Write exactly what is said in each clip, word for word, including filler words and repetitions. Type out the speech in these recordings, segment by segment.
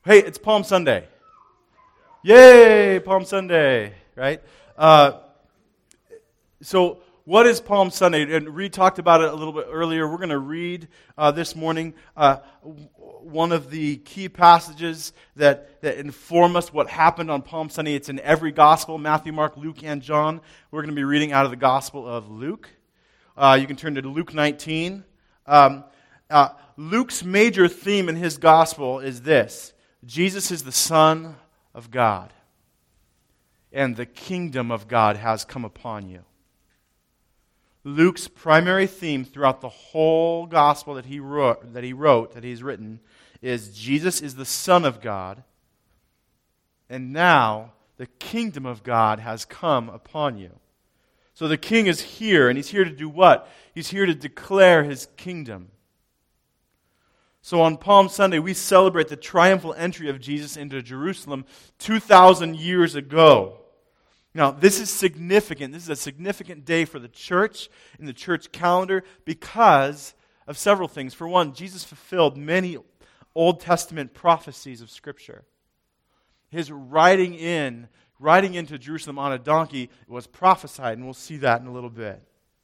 Hey, it's Palm Sunday. Yay, Palm Sunday, right? Uh, so what is Palm Sunday? And Reed talked about it a little bit earlier. We're going to read uh, this morning uh, one of the key passages that, that inform us what happened on Palm Sunday. It's in every gospel, Matthew, Mark, Luke, and John. We're going to be reading out of the Gospel of Luke. Uh, you can turn to Luke nineteen. Um, uh, Luke's major theme in his gospel is this: Jesus is the Son of God, and the kingdom of God has come upon you. Luke's primary theme throughout the whole gospel that he wrote, that he wrote, that he's written, is Jesus is the Son of God, and now the kingdom of God has come upon you. So the king is here, and he's here to do what? He's here to declare his kingdom. So on Palm Sunday, we celebrate the triumphal entry of Jesus into Jerusalem two thousand years ago. Now, this is significant. This is a significant day for the church, in the church calendar, because of several things. For one, Jesus fulfilled many Old Testament prophecies of Scripture. His riding in, riding into Jerusalem on a donkey was prophesied, and we'll see that in a little bit.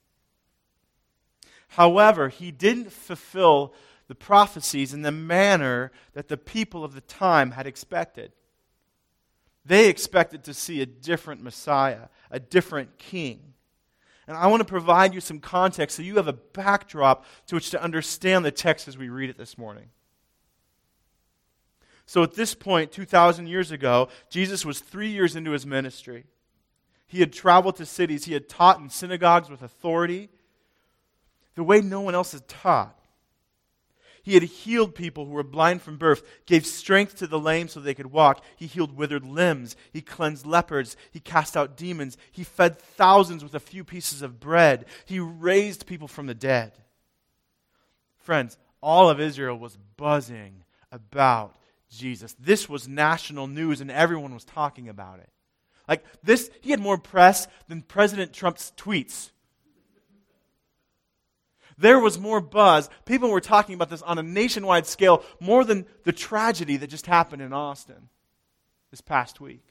However, he didn't fulfill the prophecies in the manner that the people of the time had expected. They expected to see a different Messiah, a different king. And I want to provide you some context so you have a backdrop to which to understand the text as we read it this morning. So at this point, two thousand years ago, Jesus was three years into his ministry. He had traveled to cities. He had taught in synagogues with authority, the way no one else had taught. He had healed people who were blind from birth, gave strength to the lame so they could walk. He healed withered limbs. He cleansed lepers. He cast out demons. He fed thousands with a few pieces of bread. He raised people from the dead. Friends, all of Israel was buzzing about Jesus. This was national news, and everyone was talking about it. Like this, he had more press than President Trump's tweets. There was more buzz. People were talking about this on a nationwide scale, more than the tragedy that just happened in Austin this past week.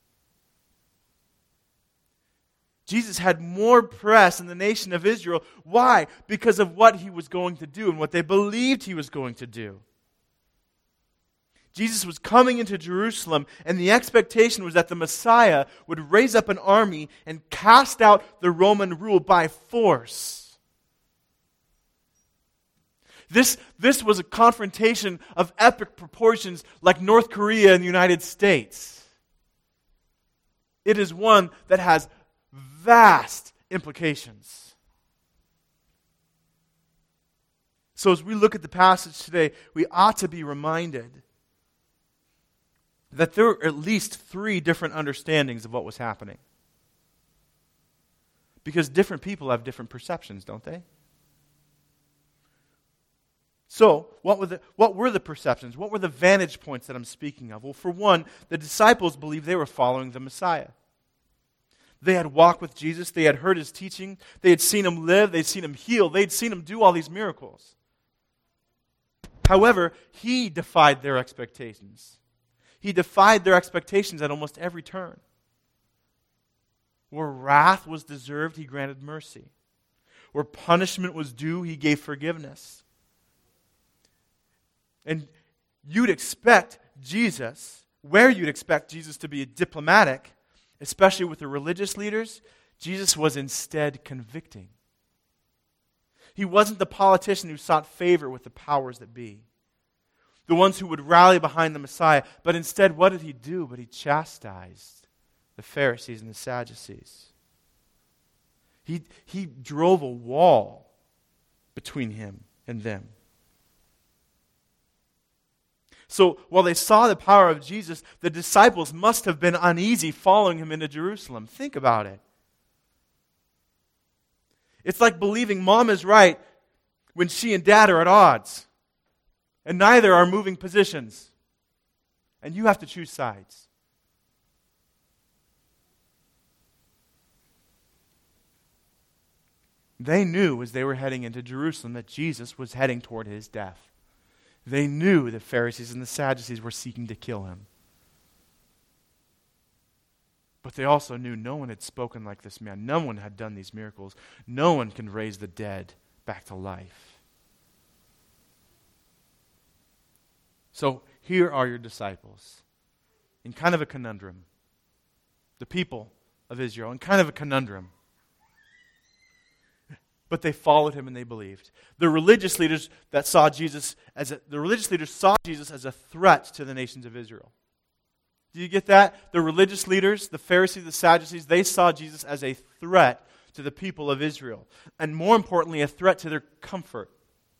Jesus had more press in the nation of Israel. Why? Because of what he was going to do and what they believed he was going to do. Jesus was coming into Jerusalem, and the expectation was that the Messiah would raise up an army and cast out the Roman rule by force. This, this was a confrontation of epic proportions like North Korea and the United States. It is one that has vast implications. So as we look at the passage today, we ought to be reminded that there are at least three different understandings of what was happening. Because different people have different perceptions, don't they? So, what were, the, what were the perceptions? What were the vantage points that I'm speaking of? Well, for one, the disciples believed they were following the Messiah. They had walked with Jesus. They had heard his teaching. They had seen him live. They'd seen him heal. They'd seen him do all these miracles. However, he defied their expectations. He defied their expectations at almost every turn. Where wrath was deserved, he granted mercy. Where punishment was due, he gave forgiveness. And you'd expect Jesus, where you'd expect Jesus to be diplomatic, especially with the religious leaders, Jesus was instead convicting. He wasn't the politician who sought favor with the powers that be, the ones who would rally behind the Messiah, but instead, what did he do? But he chastised the Pharisees and the Sadducees. He, he drove a wall between him and them. So while they saw the power of Jesus, the disciples must have been uneasy following him into Jerusalem. Think about it. It's like believing mom is right when she and dad are at odds, and neither are moving positions, and you have to choose sides. They knew as they were heading into Jerusalem that Jesus was heading toward his death. They knew the Pharisees and the Sadducees were seeking to kill him. But they also knew no one had spoken like this man. No one had done these miracles. No one can raise the dead back to life. So here are your disciples in kind of a conundrum. The people of Israel in kind of a conundrum. But they followed him and they believed. The religious leaders that saw Jesus as a, the religious leaders saw Jesus as a threat to the nations of Israel. Do you get that? The religious leaders, the Pharisees, the Sadducees, they saw Jesus as a threat to the people of Israel. And more importantly, a threat to their comfort.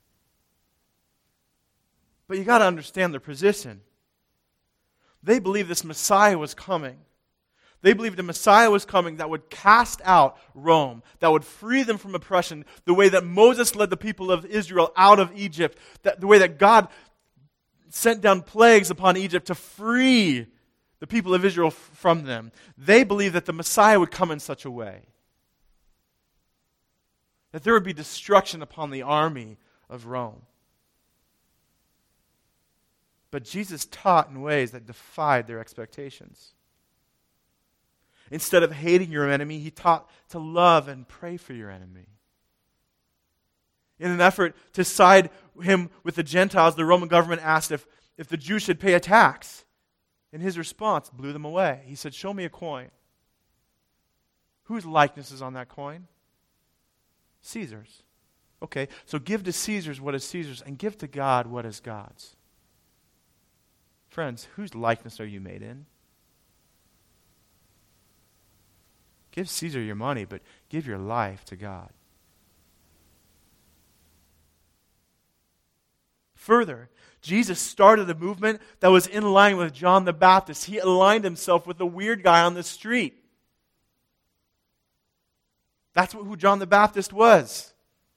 But you got to understand their position. They believed this Messiah was coming. They believed a Messiah was coming that would cast out Rome, that would free them from oppression, the way that Moses led the people of Israel out of Egypt, that the way that God sent down plagues upon Egypt to free the people of Israel f- from them. They believed that the Messiah would come in such a way that there would be destruction upon the army of Rome. But Jesus taught in ways that defied their expectations. Instead of hating your enemy, he taught to love and pray for your enemy. In an effort to side him with the Gentiles, the Roman government asked if, if the Jews should pay a tax. And his response blew them away. He said, "Show me a coin." Whose likeness is on that coin? Caesar's. Okay, so give to Caesar's what is Caesar's and give to God what is God's. Friends, whose likeness are you made in? Give Caesar your money, but give your life to God. Further, Jesus started a movement that was in line with John the Baptist. He aligned himself with the weird guy on the street. That's who John the Baptist was.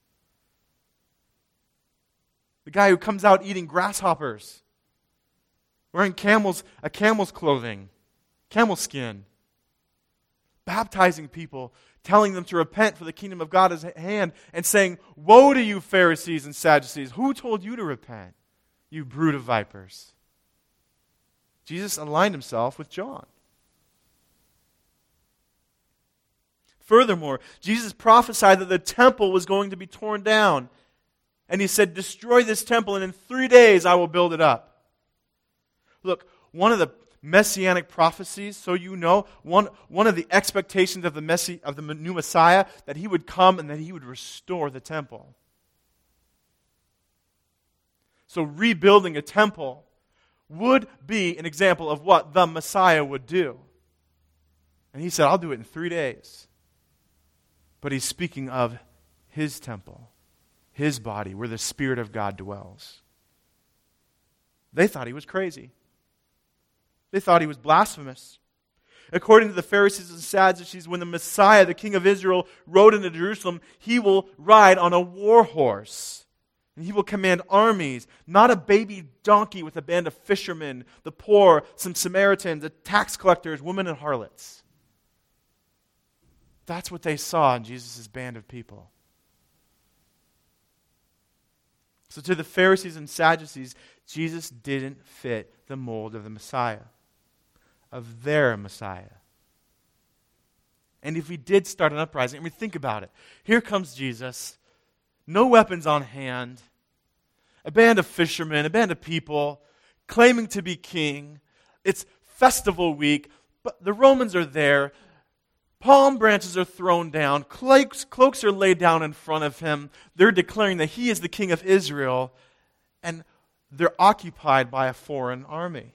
The guy who comes out eating grasshoppers, wearing camels, a camel's clothing, camel skin, baptizing people, telling them to repent for the kingdom of God is at hand, and saying, "Woe to you, Pharisees and Sadducees! Who told you to repent, you brood of vipers?" Jesus aligned himself with John. Furthermore, Jesus prophesied that the temple was going to be torn down. And he said, "Destroy this temple, and in three days I will build it up." Look, one of the messianic prophecies, so you know, one, one of the expectations of the, messi, of the new Messiah, that he would come and that he would restore the temple. So rebuilding a temple would be an example of what the Messiah would do. And he said, "I'll do it in three days. But he's speaking of his temple, his body, where the Spirit of God dwells. They thought he was crazy. They thought he was blasphemous. According to the Pharisees and Sadducees, when the Messiah, the King of Israel, rode into Jerusalem, he will ride on a war horse. And he will command armies, not a baby donkey with a band of fishermen, the poor, some Samaritans, the tax collectors, women and harlots. That's what they saw in Jesus' band of people. So to the Pharisees and Sadducees, Jesus didn't fit the mold of the Messiah, of their Messiah. And if he did start an uprising, I mean, think about it. Here comes Jesus, no weapons on hand, a band of fishermen, a band of people, claiming to be king. It's festival week, but the Romans are there. Palm branches are thrown down. Cloaks, cloaks are laid down in front of him. They're declaring that he is the king of Israel. And they're occupied by a foreign army.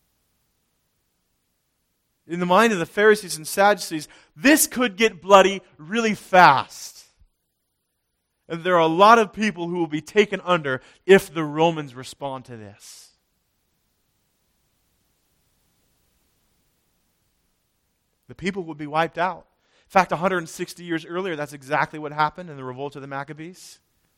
In the mind of the Pharisees and Sadducees, this could get bloody really fast. And there are a lot of people who will be taken under if the Romans respond to this. The people would be wiped out. In fact, one hundred sixty years earlier, that's exactly what happened in the revolt of the Maccabees.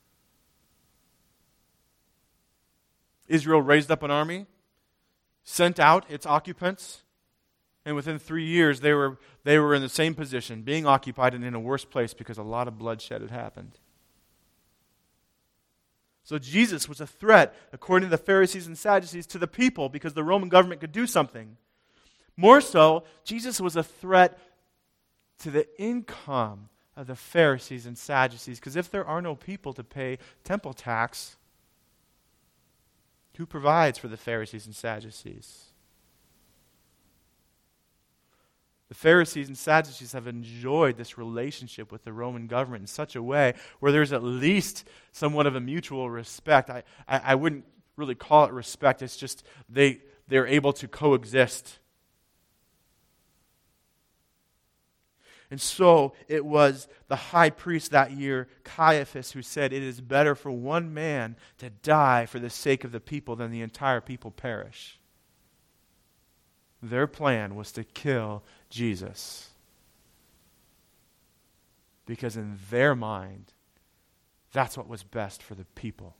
Israel raised up an army, sent out its occupants, and within three years they were, they were in the same position, being occupied and in a worse place because a lot of bloodshed had happened. So Jesus was a threat, according to the Pharisees and Sadducees, to the people because the Roman government could do something. More so, Jesus was a threat to the income of the Pharisees and Sadducees, because if there are no people to pay temple tax, who provides for the Pharisees and Sadducees? The Pharisees and Sadducees have enjoyed this relationship with the Roman government in such a way where there's at least somewhat of a mutual respect. I, I, I wouldn't really call it respect. It's just they, they're able to coexist. And so it was the high priest that year, Caiaphas, who said, "It is better for one man to die for the sake of the people than the entire people perish." Their plan was to kill Jesus. Because in their mind, that's what was best for the people.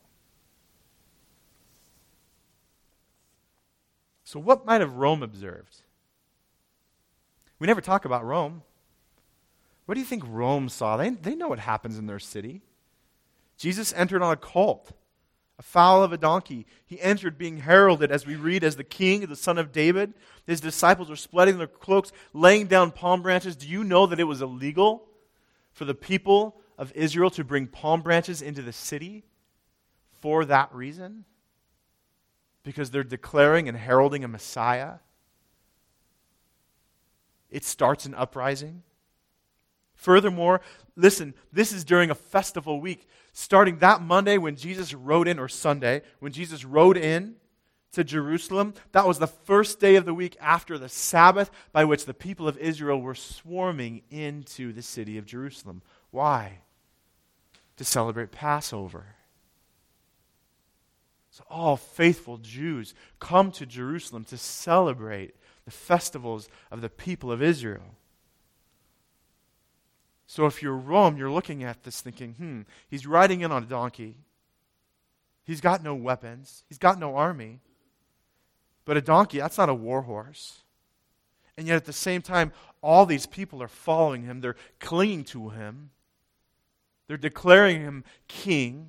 So what might have Rome observed? We never talk about Rome. What do you think Rome saw? They, they know what happens in their city. Jesus entered on a colt, a foal of a donkey. He entered being heralded, as we read, as the king, the son of David. His disciples were spreading their cloaks, laying down palm branches. Do you know that it was illegal for the people of Israel to bring palm branches into the city for that reason? Because they're declaring and heralding a Messiah. It starts an uprising. Furthermore, listen, this is during a festival week. Starting that Monday when Jesus rode in, or Sunday, when Jesus rode in to Jerusalem, that was the first day of the week after the Sabbath by which the people of Israel were swarming into the city of Jerusalem. Why? To celebrate Passover. So all faithful Jews come to Jerusalem to celebrate the festivals of the people of Israel. So if you're Rome, you're looking at this thinking, hmm, he's riding in on a donkey. He's got no weapons. He's got no army. But a donkey, that's not a war horse. And yet at the same time, all these people are following him. They're clinging to him. They're declaring him king.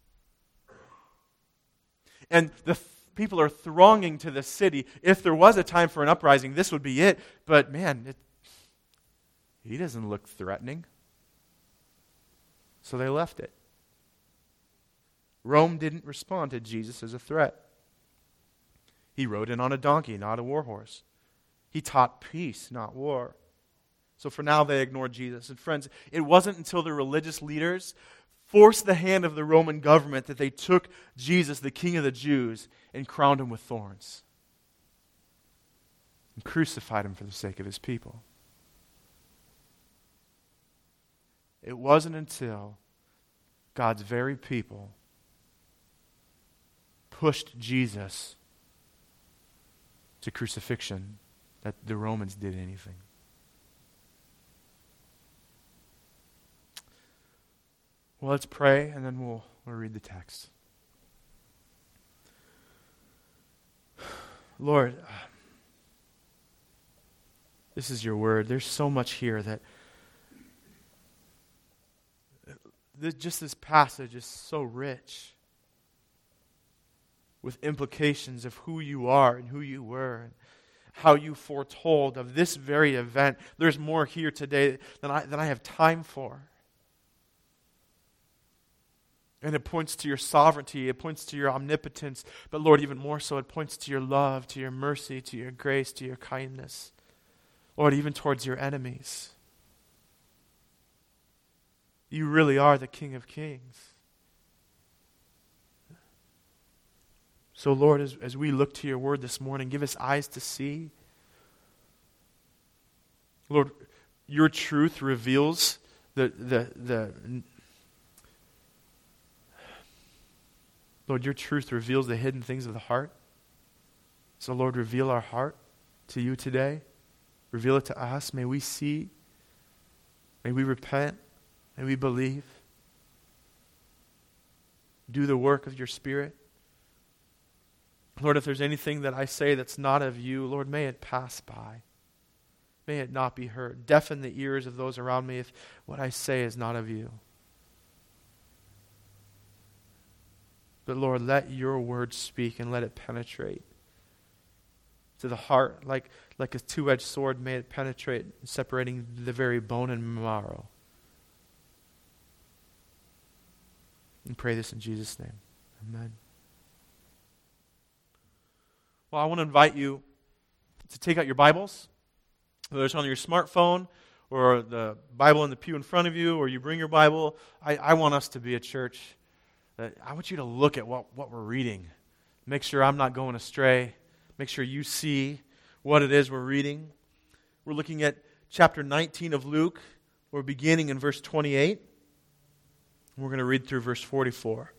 And the th- people are thronging to the city. If there was a time for an uprising, this would be it. But man, it, he doesn't look threatening. So they left it. Rome didn't respond to Jesus as a threat. He rode in on a donkey, not a war horse. He taught peace, not war. So for now, they ignored Jesus. And friends, it wasn't until the religious leaders forced the hand of the Roman government that they took Jesus, the King of the Jews, and crowned him with thorns and crucified him for the sake of his people. It wasn't until God's very people pushed Jesus to crucifixion that the Romans did anything. Well, let's pray, and then we'll, we'll read the text. Lord, this is your word. There's so much here that just this passage is so rich with implications of who you are and who you were and how you foretold of this very event. There's more here today than I, than I have time for. And it points to your sovereignty, it points to your omnipotence, but Lord, even more so, it points to your love, to your mercy, to your grace, to your kindness. Lord, even towards your enemies. You really are the King of Kings. So Lord, as, as we look to your word this morning, give us eyes to see. Lord, your truth reveals the the the Lord, your truth reveals the hidden things of the heart. So Lord, reveal our heart to you today. Reveal it to us. May we see. May we repent. May we believe. Do the work of your Spirit. Lord, if there's anything that I say that's not of you, Lord, may it pass by. May it not be heard. Deafen the ears of those around me if what I say is not of you. But Lord, let your word speak and let it penetrate to the heart, like, like a two-edged sword. May it penetrate, separating the very bone and marrow. And pray this in Jesus' name. Amen. Well, I want to invite you to take out your Bibles, whether it's on your smartphone or the Bible in the pew in front of you, or you bring your Bible. I, I want us to be a church that I want you to look at what, what we're reading. Make sure I'm not going astray. Make sure you see what it is we're reading. We're looking at chapter nineteen of Luke. We're beginning in verse twenty-eight. We're going to read through verse forty-four.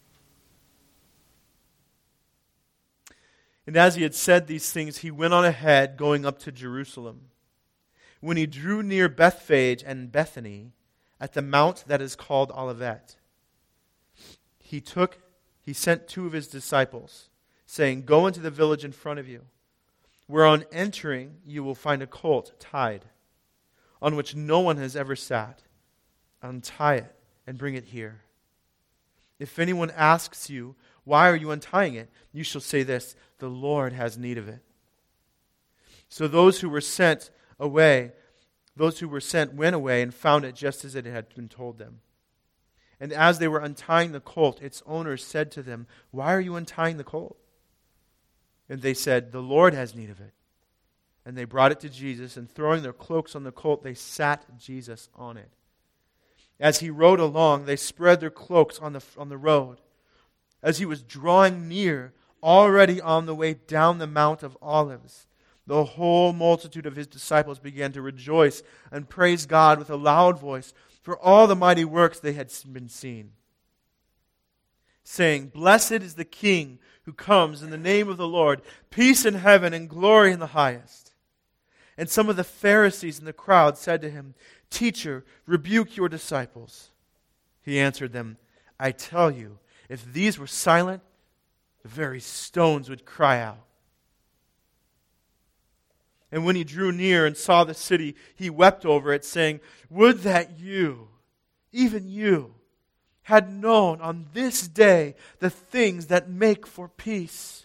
And as he had said these things, he went on ahead, going up to Jerusalem. When he drew near Bethphage and Bethany, at the mount that is called Olivet, he took, he sent two of his disciples, saying, "Go into the village in front of you, where on entering you will find a colt tied, on which no one has ever sat. Untie it and bring it here. If anyone asks you, 'Why are you untying it?' you shall say this, 'The Lord has need of it.'" So those who were sent away, those who were sent went away and found it just as it had been told them. And as they were untying the colt, its owner said to them, "Why are you untying the colt?" And they said, "The Lord has need of it." And they brought it to Jesus, and throwing their cloaks on the colt, they sat Jesus on it. As he rode along, they spread their cloaks on the, on the road. As he was drawing near, already on the way down the Mount of Olives, the whole multitude of his disciples began to rejoice and praise God with a loud voice for all the mighty works they had been seen, saying, "Blessed is the King who comes in the name of the Lord, peace in heaven and glory in the highest." And some of the Pharisees in the crowd said to him, "Teacher, rebuke your disciples." He answered them, "I tell you, if these were silent, the very stones would cry out." And when he drew near and saw the city, he wept over it, saying, "Would that you, even you, had known on this day the things that make for peace.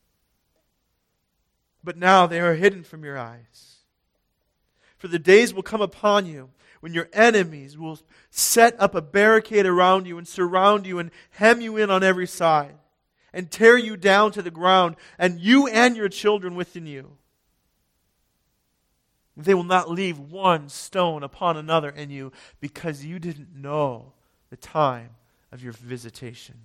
But now they are hidden from your eyes. For the days will come upon you when your enemies will set up a barricade around you and surround you and hem you in on every side and tear you down to the ground, and you and your children within you. They will not leave one stone upon another in you, because you didn't know the time of your visitation."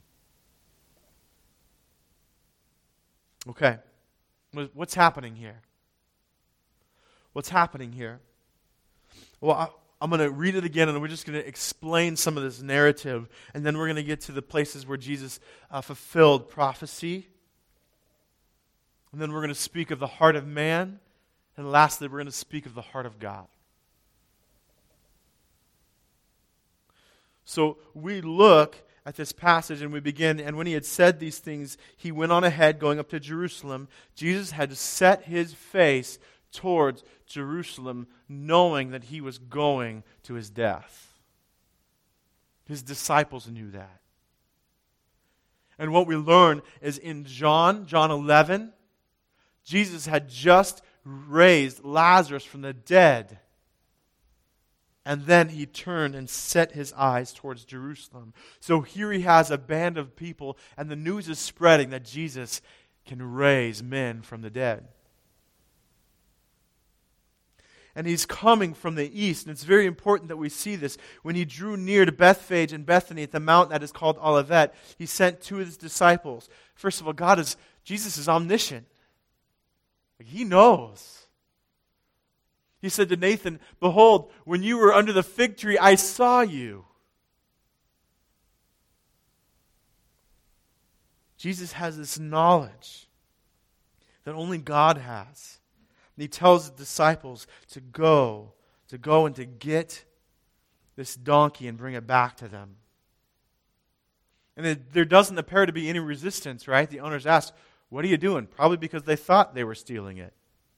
Okay, what's happening here? What's happening here? Well, I, I'm going to read it again, and we're just going to explain some of this narrative, and then we're going to get to the places where Jesus uh, fulfilled prophecy. And then we're going to speak of the heart of man. And lastly, we're going to speak of the heart of God. So we look at this passage and we begin, and when he had said these things, he went on ahead going up to Jerusalem. Jesus had set his face towards Jerusalem, knowing that he was going to his death. His disciples knew that. And what we learn is in John, John eleven, Jesus had just raised Lazarus from the dead. And then he turned and set his eyes towards Jerusalem. So here he has a band of people, and the news is spreading that Jesus can raise men from the dead. And he's coming from the east, and it's very important that we see this. When he drew near to Bethphage and Bethany at the mount that is called Olivet, he sent two of his disciples. First of all, God is, Jesus is omniscient. He knows. He said to Nathan, "Behold, when you were under the fig tree, I saw you." Jesus has this knowledge that only God has. And he tells the disciples to go, to go and to get this donkey and bring it back to them. And it, there doesn't appear to be any resistance, right? The owners asked, "What are you doing?" Probably because they thought they were stealing it.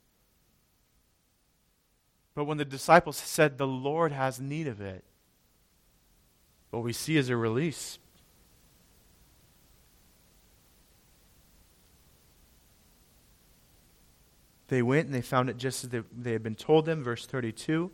But when the disciples said, "The Lord has need of it," what we see is a release. They went and they found it just as they, they had been told them. Verse thirty-two.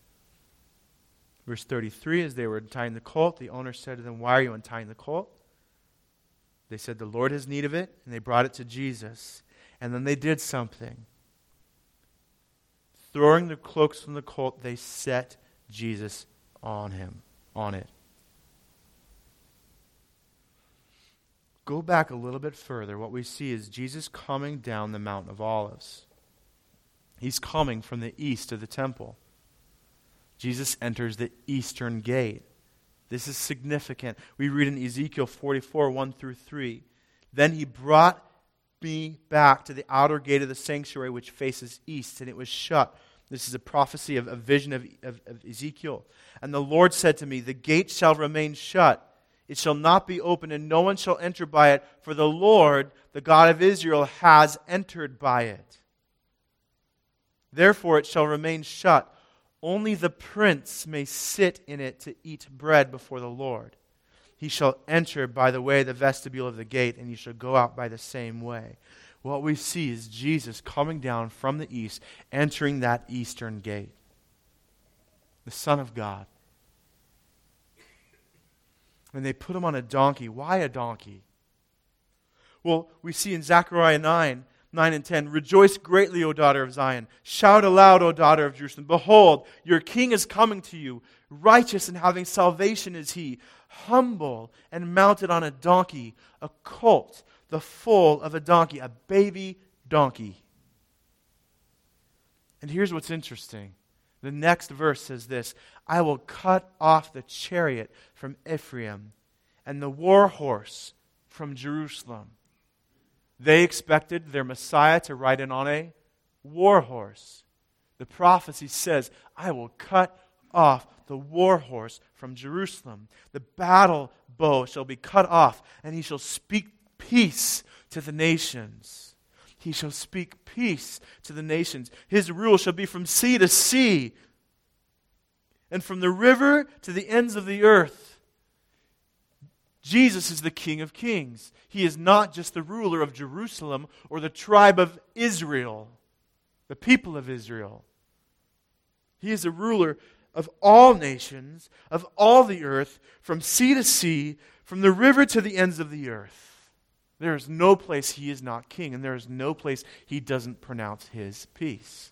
Verse thirty-three, as they were untying the colt, the owner said to them, "Why are you untying the colt?" They said, "The Lord has need of it," and they brought it to Jesus. And then they did something. Throwing their cloaks from the colt, they set Jesus on him, on it. Go back a little bit further. What we see is Jesus coming down the Mount of Olives. He's coming from the east of the temple. Jesus enters the eastern gate. This is significant. We read in Ezekiel forty-four, one through three. Then he brought me back to the outer gate of the sanctuary which faces east, and it was shut. This is a prophecy of a vision of, of, of Ezekiel. And the Lord said to me, "The gate shall remain shut. It shall not be opened, and no one shall enter by it, for the Lord, the God of Israel, has entered by it. Therefore it shall remain shut. Only the prince may sit in it to eat bread before the Lord. He shall enter by the way of the vestibule of the gate, and he shall go out by the same way." What we see is Jesus coming down from the east, entering that eastern gate. The Son of God. And they put him on a donkey. Why a donkey? Well, we see in Zechariah nine, nine and ten, "Rejoice greatly, O daughter of Zion. Shout aloud, O daughter of Jerusalem. Behold, your king is coming to you. Righteous and having salvation is he. Humble and mounted on a donkey, a colt, the foal of a donkey," a baby donkey. And here's what's interesting. The next verse says this, "I will cut off the chariot from Ephraim and the war horse from Jerusalem." They expected their Messiah to ride in on a war horse. The prophecy says, "I will cut off the war horse from Jerusalem. The battle bow shall be cut off, and he shall speak peace to the nations." He shall speak peace to the nations. His rule shall be from sea to sea, and from the river to the ends of the earth. Jesus is the King of Kings. He is not just the ruler of Jerusalem or the tribe of Israel, the people of Israel. He is a ruler of all nations, of all the earth, from sea to sea, from the river to the ends of the earth. There is no place he is not king, and there is no place he doesn't pronounce his peace.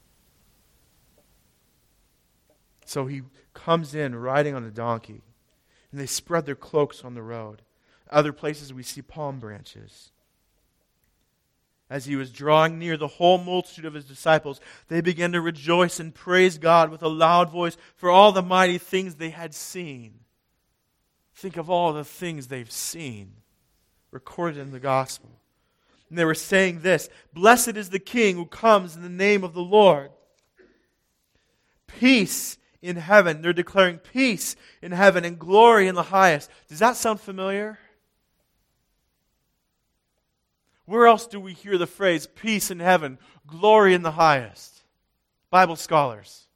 So he comes in riding on a donkey, and they spread their cloaks on the road. Other places we see palm branches. As he was drawing near, the whole multitude of his disciples, they began to rejoice and praise God with a loud voice for all the mighty things they had seen. Think of all the things they've seen recorded in the gospel. And they were saying this, "Blessed is the King who comes in the name of the Lord. Peace in heaven." They're declaring peace in heaven and glory in the highest. Does that sound familiar? Where else do we hear the phrase peace in heaven, glory in the highest? Bible scholars.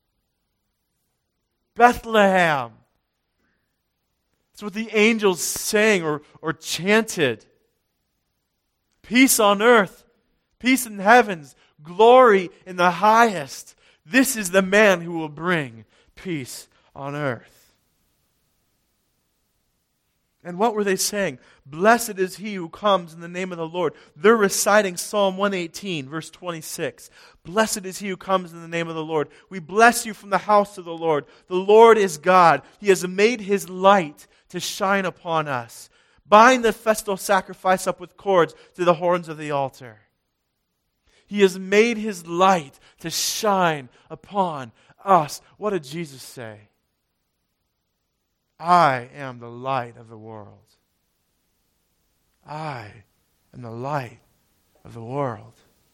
Bethlehem. It's what the angels sang or, or chanted. Peace on earth, peace in heavens, glory in the highest. This is the man who will bring peace on earth. And what were they saying? "Blessed is he who comes in the name of the Lord." They're reciting Psalm one eighteen, verse twenty-six. "Blessed is he who comes in the name of the Lord. We bless you from the house of the Lord. The Lord is God. He has made his light to shine upon us. Bind the festal sacrifice up with cords to the horns of the altar." He has made his light to shine upon us. What did Jesus say? "I am the light of the world." I am the light of the world.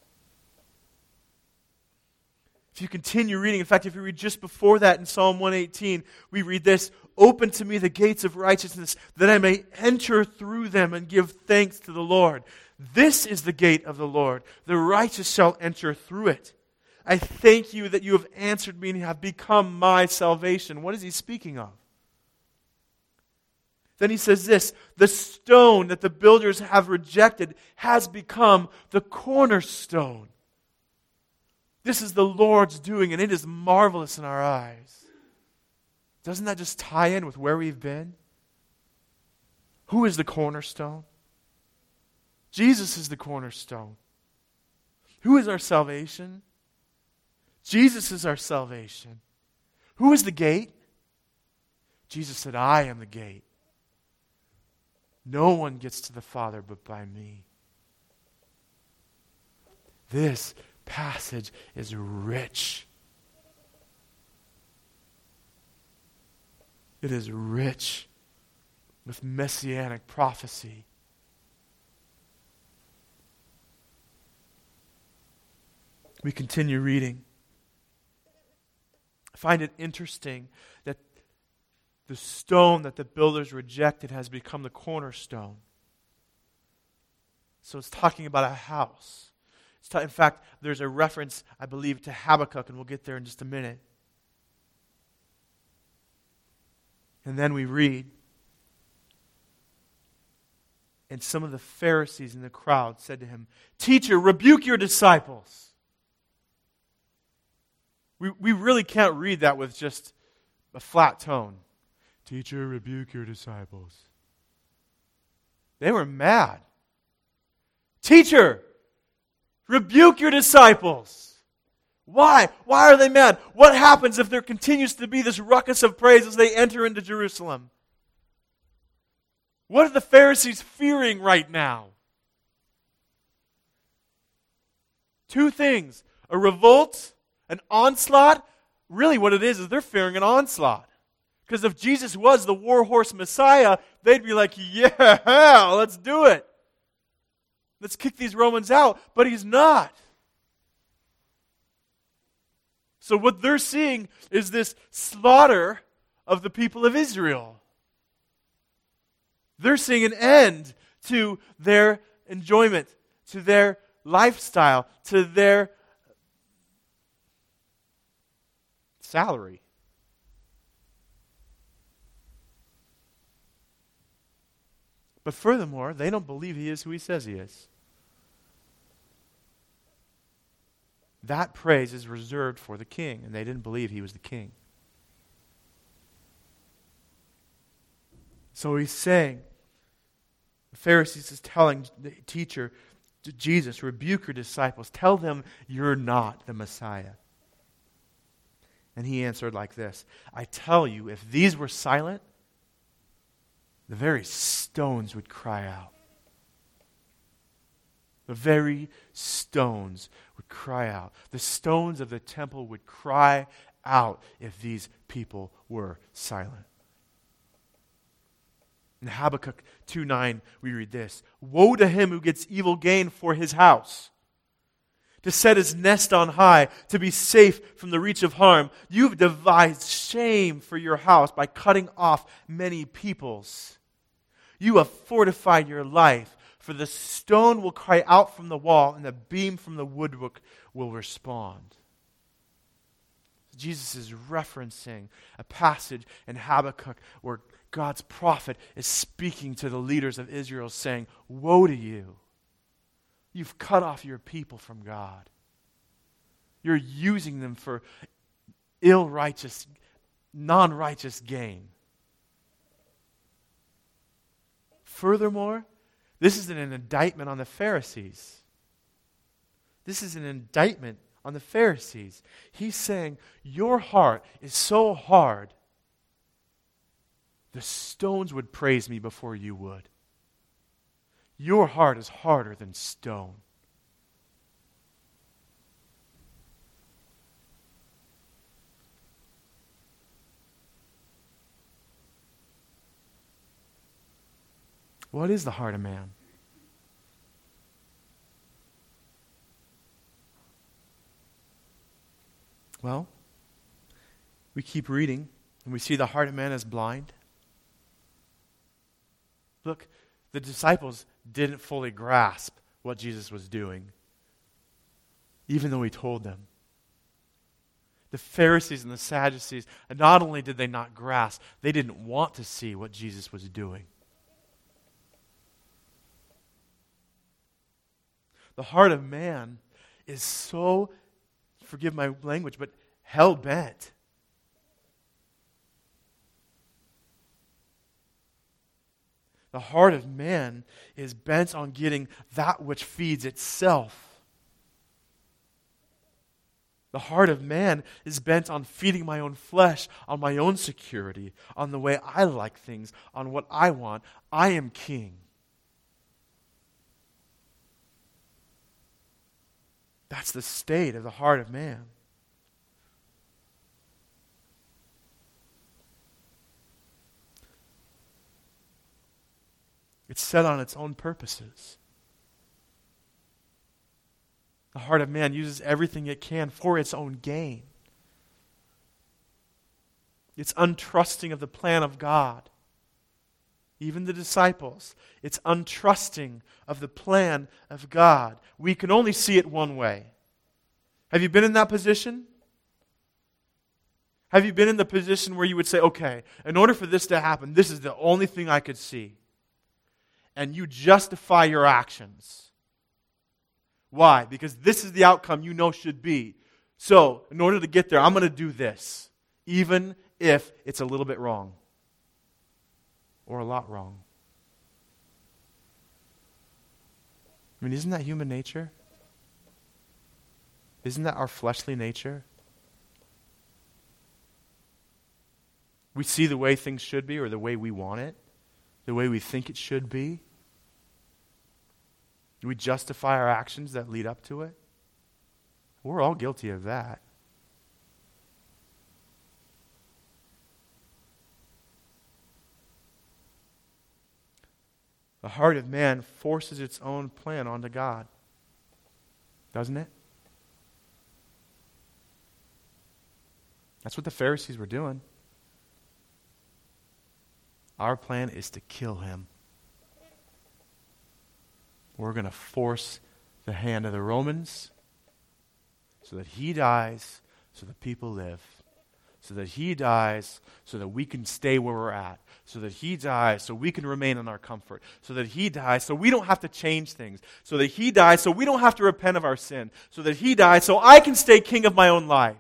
If you continue reading, in fact, if you read just before that in Psalm one eighteen, we read this, "Open to me the gates of righteousness, that I may enter through them and give thanks to the Lord. This is the gate of the Lord. The righteous shall enter through it. I thank you that you have answered me and have become my salvation." What is he speaking of? Then he says this, "The stone that the builders have rejected has become the cornerstone." This is the Lord's doing, and it is marvelous in our eyes. Doesn't that just tie in with where we've been? Who is the cornerstone? Jesus is the cornerstone. Who is our salvation? Jesus is our salvation. Who is the gate? Jesus said, I am the gate. No one gets to the Father but by me. This passage is rich. It is rich with messianic prophecy. We continue reading. I find it interesting that the stone that the builders rejected has become the cornerstone. So it's talking about a house. It's ta- in fact, there's a reference, I believe, to Habakkuk, and we'll get there in just a minute. And then we read, and some of the Pharisees in the crowd said to him, Teacher, rebuke your disciples. We, we really can't read that with just a flat tone. Teacher, rebuke your disciples. They were mad. Teacher, rebuke your disciples. Why? Why are they mad? What happens if there continues to be this ruckus of praise as they enter into Jerusalem? What are the Pharisees fearing right now? Two things. A revolt, an onslaught. Really what it is is they're fearing an onslaught. Because if Jesus was the war horse Messiah, they'd be like, yeah, let's do it. Let's kick these Romans out. But he's not. So what they're seeing is this slaughter of the people of Israel. They're seeing an end to their enjoyment, to their lifestyle, to their salary. But furthermore, they don't believe he is who he says he is. That praise is reserved for the king, and they didn't believe he was the king. So he's saying, the Pharisees is telling the teacher, Jesus, rebuke your disciples. Tell them you're not the Messiah. And he answered like this, I tell you, if these were silent, the very stones would cry out. The very stones would cry out. The stones of the temple would cry out if these people were silent. In Habakkuk two nine, we read this, Woe to him who gets evil gain for his house, to set his nest on high, to be safe from the reach of harm. You've devised shame for your house by cutting off many peoples. You have fortified your life, for the stone will cry out from the wall, and the beam from the woodwork will respond. Jesus is referencing a passage in Habakkuk where God's prophet is speaking to the leaders of Israel, saying, Woe to you! You've cut off your people from God. You're using them for ill-righteous, non-righteous gain. Furthermore, this is an indictment on the Pharisees. This is an indictment on the Pharisees. He's saying, your heart is so hard, the stones would praise me before you would. Your heart is harder than stone. What is the heart of man? Well, we keep reading, and we see the heart of man is blind. Look, the disciples didn't fully grasp what Jesus was doing, even though he told them. The Pharisees and the Sadducees, not only did they not grasp, they didn't want to see what Jesus was doing. The heart of man is so forgive my language, but hell-bent. The heart of man is bent on getting that which feeds itself. The heart of man is bent on feeding my own flesh, on my own security, on the way I like things, on what I want. I am king. That's the state of the heart of man. It's set on its own purposes. The heart of man uses everything it can for its own gain. It's untrusting of the plan of God. Even the disciples, it's untrusting of the plan of God. We can only see it one way. Have you been in that position? Have you been in the position where you would say, okay, in order for this to happen, this is the only thing I could see. And you justify your actions. Why? Because this is the outcome you know should be. So, in order to get there, I'm going to do this, even if it's a little bit wrong. Or a lot wrong. I mean, isn't that human nature? Isn't that our fleshly nature? We see the way things should be or the way we want it, the way we think it should be. Do we justify our actions that lead up to it? We're all guilty of that. The heart of man forces its own plan onto God. Doesn't it? That's what the Pharisees were doing. Our plan is to kill him. We're going to force the hand of the Romans so that he dies, so that people live. So that he dies, so that we can stay where we're at. So that he dies, so we can remain in our comfort. So that he dies, so we don't have to change things. So that he dies, so we don't have to repent of our sin. So that he dies, so I can stay king of my own life.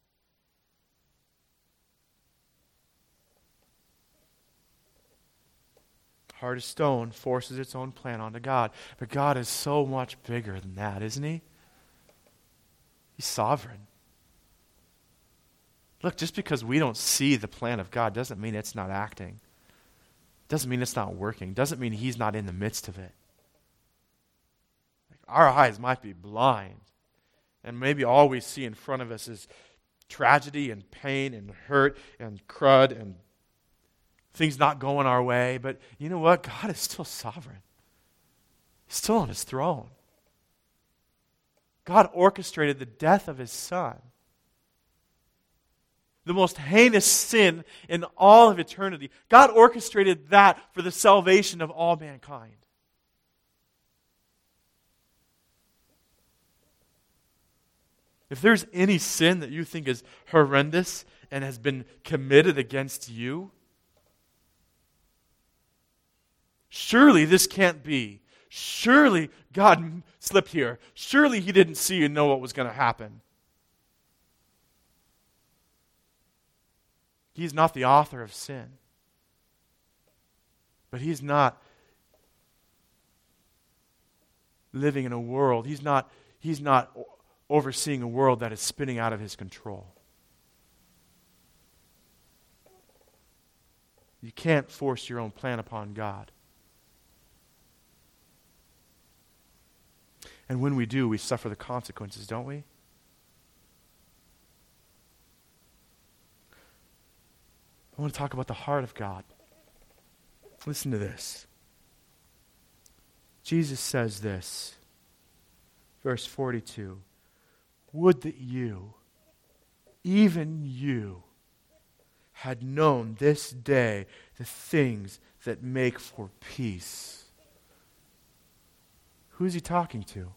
Heart of stone forces its own plan onto God. But God is so much bigger than that, isn't he? He's sovereign. Look, just because we don't see the plan of God doesn't mean it's not acting. Doesn't mean it's not working. Doesn't mean he's not in the midst of it. Like, our eyes might be blind. And maybe all we see in front of us is tragedy and pain and hurt and crud and things not going our way. But you know what? God is still sovereign. He's still on his throne. God orchestrated the death of his son. The most heinous sin in all of eternity. God orchestrated that for the salvation of all mankind. If there's any sin that you think is horrendous and has been committed against you, surely this can't be. Surely God slipped here. Surely he didn't see and know what was going to happen. He's not the author of sin. But he's not living in a world. He's not, he's not overseeing a world that is spinning out of his control. You can't force your own plan upon God. And when we do, we suffer the consequences, don't we? I want to talk about the heart of God. Listen to this. Jesus says this, verse forty-two. Would that you, even you, had known this day the things that make for peace. Who is he talking to?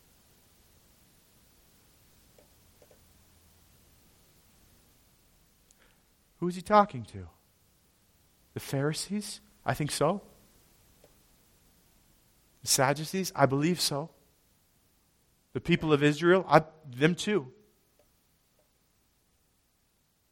Who is he talking to? The Pharisees? I think so. The Sadducees? I believe so. The people of Israel? I, them too.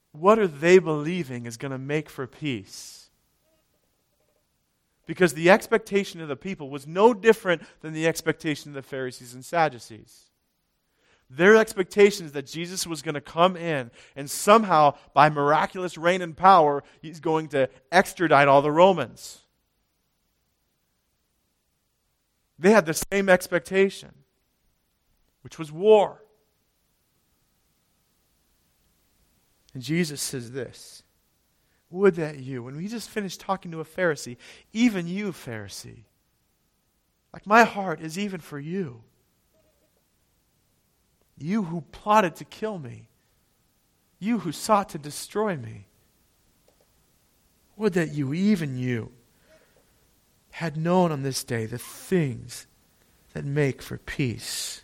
what are they believing is going to make for peace? Because the expectation of the people was no different than the expectation of the Pharisees and Sadducees. Their expectation is that Jesus was going to come in and somehow, by miraculous reign and power, he's going to extradite all the Romans. They had the same expectation, which was war. And Jesus says this, would that you, when we just finished talking to a Pharisee, even you, Pharisee, like my heart is even for you. You who plotted to kill me. You who sought to destroy me. Would that you, even you, had known on this day the things that make for peace.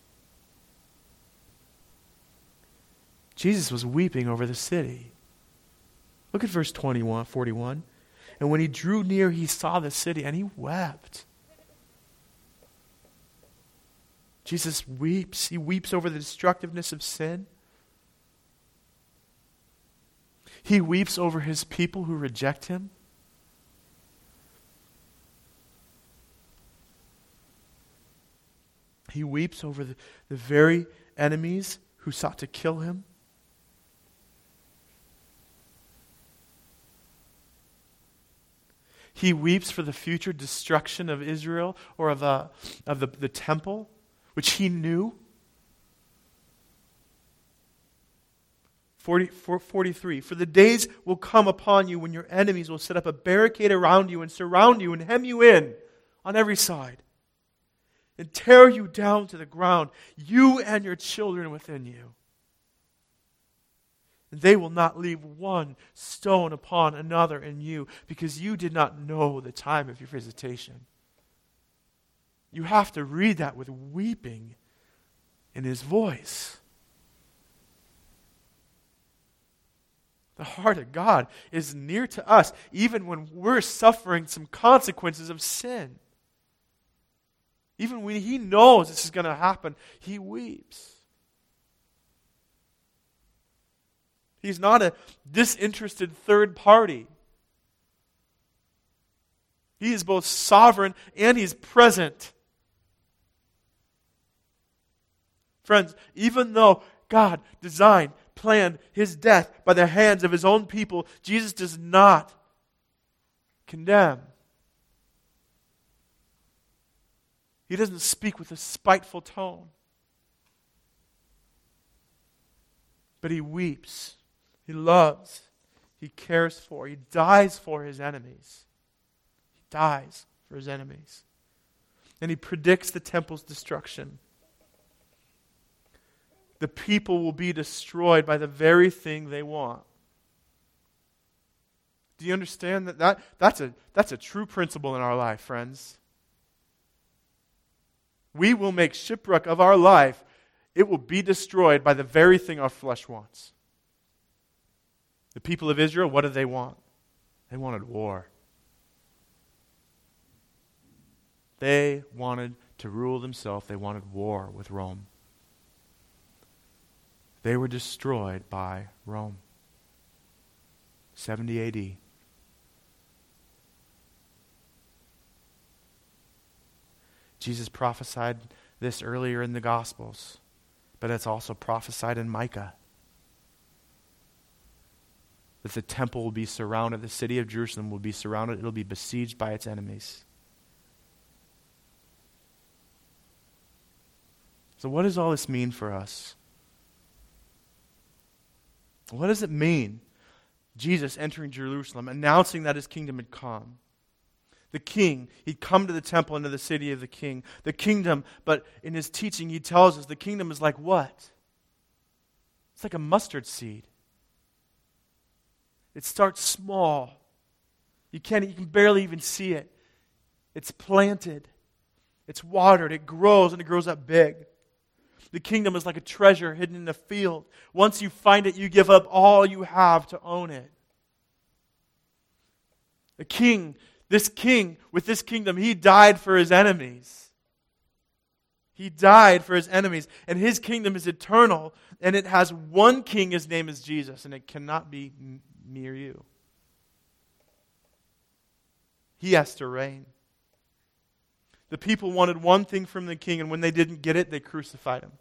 Jesus was weeping over the city. Look at verse twenty-one, forty-one. And when he drew near, he saw the city, and he wept. Jesus weeps. He weeps over the destructiveness of sin. He weeps over his people who reject him. He weeps over the, the very enemies who sought to kill him. He weeps for the future destruction of Israel or of, uh, of the, the temple, which he knew. forty, forty-three, for the days will come upon you when your enemies will set up a barricade around you and surround you and hem you in on every side and tear you down to the ground, you and your children within you. And they will not leave one stone upon another in you, because you did not know the time of your visitation. You have to read that with weeping in his voice. The heart of God is near to us, even when we're suffering some consequences of sin. Even when he knows this is going to happen, he weeps. He's not a disinterested third party. He is both sovereign and he's present. Friends, even though God designed, planned his death by the hands of his own people, Jesus does not condemn. He doesn't speak with a spiteful tone. But he weeps. He loves. He cares for. He dies for his enemies. He dies for his enemies. And he predicts the temple's destruction. The people will be destroyed by the very thing they want. Do you understand that? that that's a, that's a true principle in our life, friends. We will make shipwreck of our life. It will be destroyed by the very thing our flesh wants. The people of Israel, what did they want? They wanted war. They wanted to rule themselves. They wanted war with Rome. They were destroyed by Rome. seventy A D. Jesus prophesied this earlier in the Gospels, but it's also prophesied in Micah. That the temple will be surrounded, the city of Jerusalem will be surrounded, it'll be besieged by its enemies. So what does all this mean for us? What does it mean? Jesus entering Jerusalem, announcing that his kingdom had come. The king, he'd come to the temple and to the city of the king. The kingdom, but in his teaching he tells us the kingdom is like what? It's like a mustard seed. It starts small. You can't, you can barely even see it. It's planted. It's watered. It grows and it grows up big. The kingdom is like a treasure hidden in a field. Once you find it, you give up all you have to own it. The king, this king with this kingdom, he died for his enemies. He died for his enemies, and his kingdom is eternal, and it has one king. His name is Jesus, and it cannot be m- me or you. He has to reign. The people wanted one thing from the king, and when they didn't get it, they crucified him.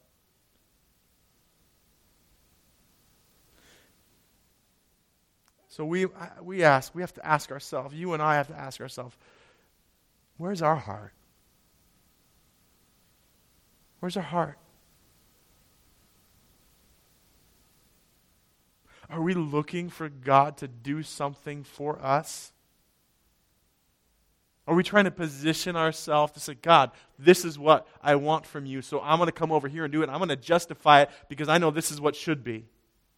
So we we ask, we have to ask ourselves, you and I have to ask ourselves, where's our heart? Where's our heart? Are we looking for God to do something for us? Are we trying to position ourselves to say, God, this is what I want from you, so I'm going to come over here and do it, and I'm going to justify it because I know this is what should be?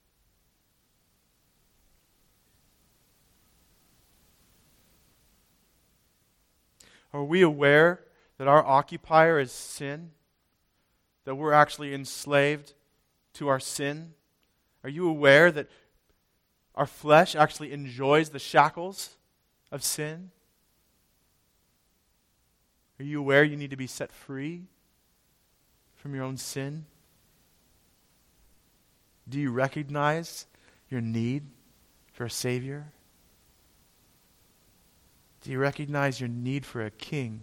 Are we aware that our occupier is sin? That we're actually enslaved to our sin? Are you aware that our flesh actually enjoys the shackles of sin? Are you aware you need to be set free from your own sin? Do you recognize your need for a Savior? Do you recognize your need for a king?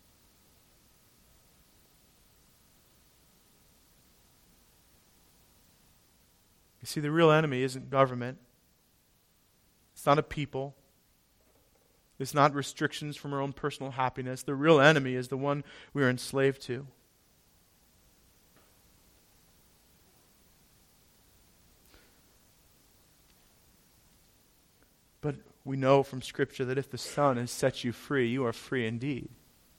You see, the real enemy isn't government. It's not a people. It's not restrictions from our own personal happiness. The real enemy is the one we are enslaved to. But we know from Scripture that if the Son has set you free, you are free indeed.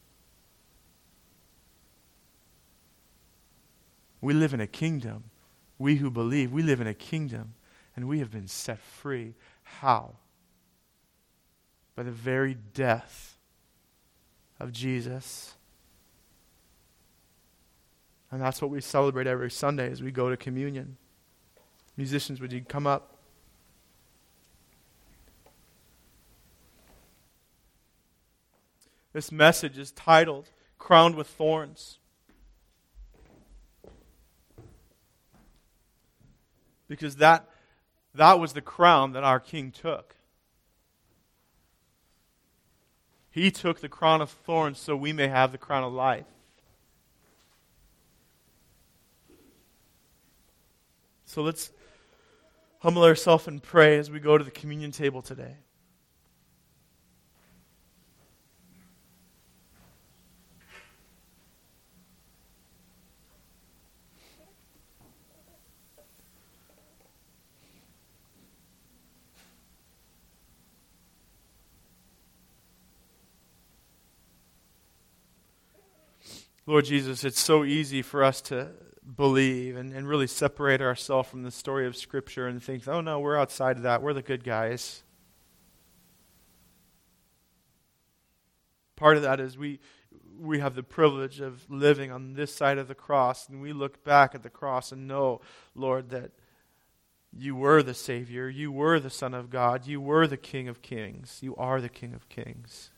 We live in a kingdom. We who believe, we live in a kingdom, and we have been set free. How? By the very death of Jesus. And that's what we celebrate every Sunday as we go to communion. Musicians, would you come up? This message is titled, Crowned with Thorns. Because that, that was the crown that our King took. He took the crown of thorns so we may have the crown of life. So let's humble ourselves and pray as we go to the communion table today. Lord Jesus, it's so easy for us to believe and, and really separate ourselves from the story of Scripture and think, oh no, we're outside of that. We're the good guys. Part of that is we we have the privilege of living on this side of the cross, and we look back at the cross and know, Lord, that you were the Savior, you were the Son of God, you were the King of Kings, you are the King of Kings.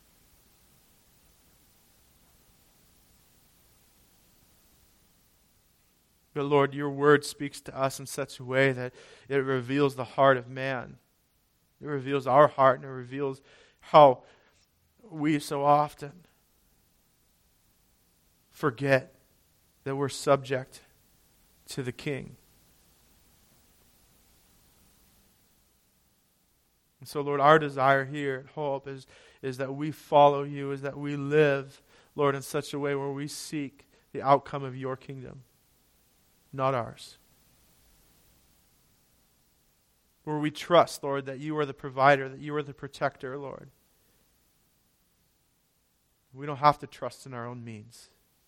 But Lord, your word speaks to us in such a way that it reveals the heart of man. It reveals our heart, and it reveals how we so often forget that we're subject to the King. And so, Lord, our desire here at Hope is, is that we follow you, is that we live, Lord, in such a way where we seek the outcome of your kingdom. Not ours. Where we trust, Lord, that you are the provider, that you are the protector, Lord. We don't have to trust in our own means.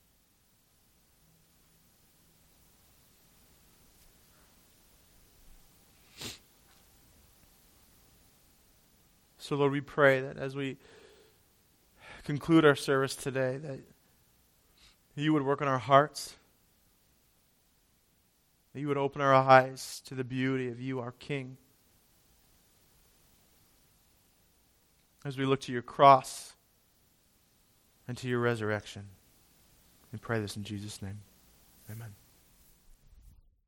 So, Lord, we pray that as we conclude our service today, that you would work on our hearts, that you would open our eyes to the beauty of you, our King. As we look to your cross and to your resurrection. We pray this in Jesus' name. Amen.